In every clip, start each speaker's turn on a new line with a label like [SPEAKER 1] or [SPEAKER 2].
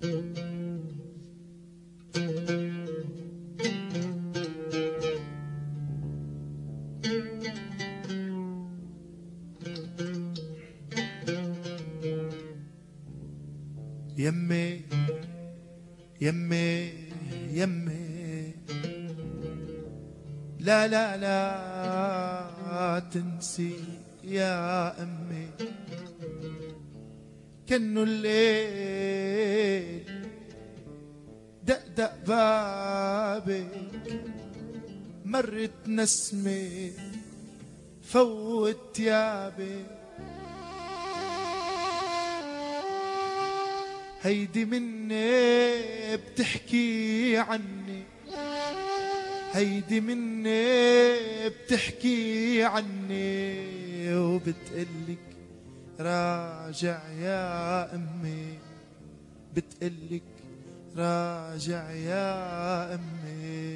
[SPEAKER 1] يمي يمي يمي، لا لا لا تنسي يا أمي، كأنه الليل دقدق بابك، مرت نسمة فوت ثيابك، هيدي مني بتحكي عني، هيدي مني بتحكي عني، وبتقلك راجع يا أمي، بتقلك راجع يا أمي.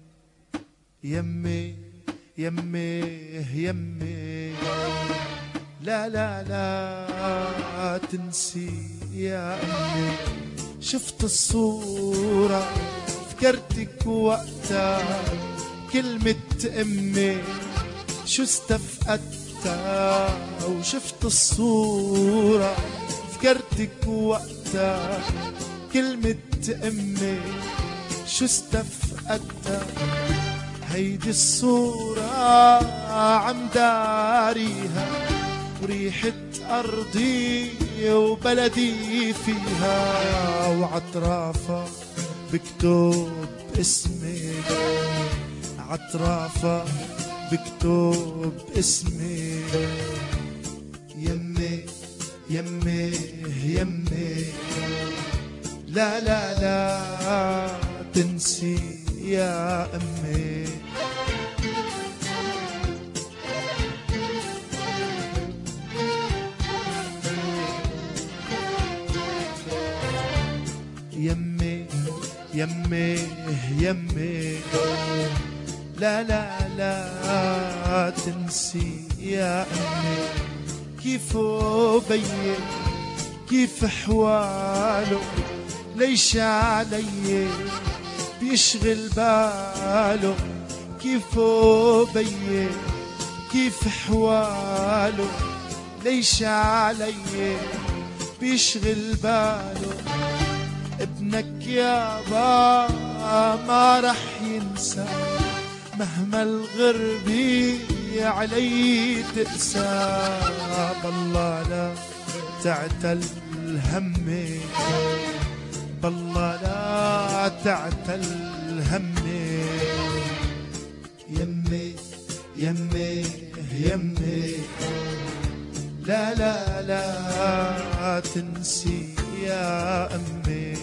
[SPEAKER 1] يمي يمي يمي، لا لا لا تنسي يا أمي، شفت الصورة فكرتك وقتها، كلمة أمي شو استفقدتها، وشفت الصورة فكرتك وقتها، كلمة أمي شو استفقدتها، هيدي الصورة عم داريها، وريحة أرضي وبلدي فيها، وعطرافها بكتب اسمك، عطرافها بكتب اسمك. يمي يمي يمي، لا لا لا تنسي يا أمي. يمي يمي يمي، لا لا لا تنسي يا أمي، كيف أبين كيف أحواله، ليش علي بيشغل باله، كيف أبين كيف أحواله، ليش علي بيشغل باله، ابنك يابا ما رح ينسى، مهما الغربة علي تقسى، بالله لا تعتل همي، بالله لا تعتل همي. يمي يمي يمي، لا لا لا تنسي يا أمي.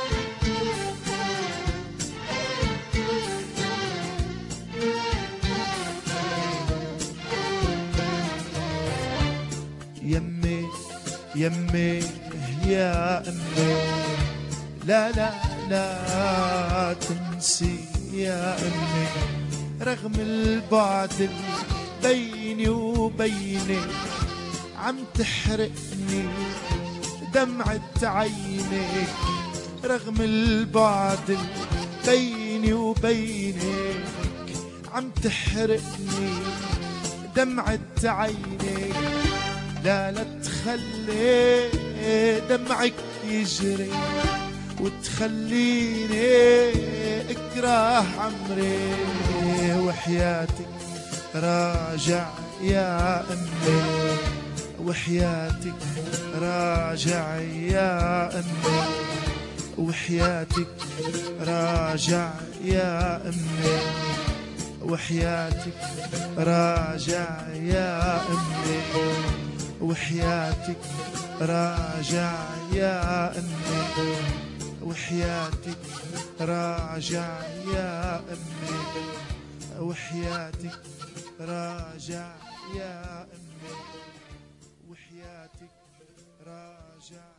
[SPEAKER 1] يمي يمي يا أمي، لا لا لا تنسي يا أمي، رغم البعد بيني وبينك، عم تحرقني دمعة عينك، رغم البعد بيني وبينك، عم تحرقني دمعة عينك، لا لا تخلي دمعك يجري، وتخليني اكره عمري، وحياتك راجع يا أمي، وحياتك راجع يا أمي، وحياتك راجع يا أمي، وحياتك راجع يا أمي، وحياتك راجع يا أمي، وحياتك راجع يا أمي، وحياتك راجع يا أمي، وحياتك راجع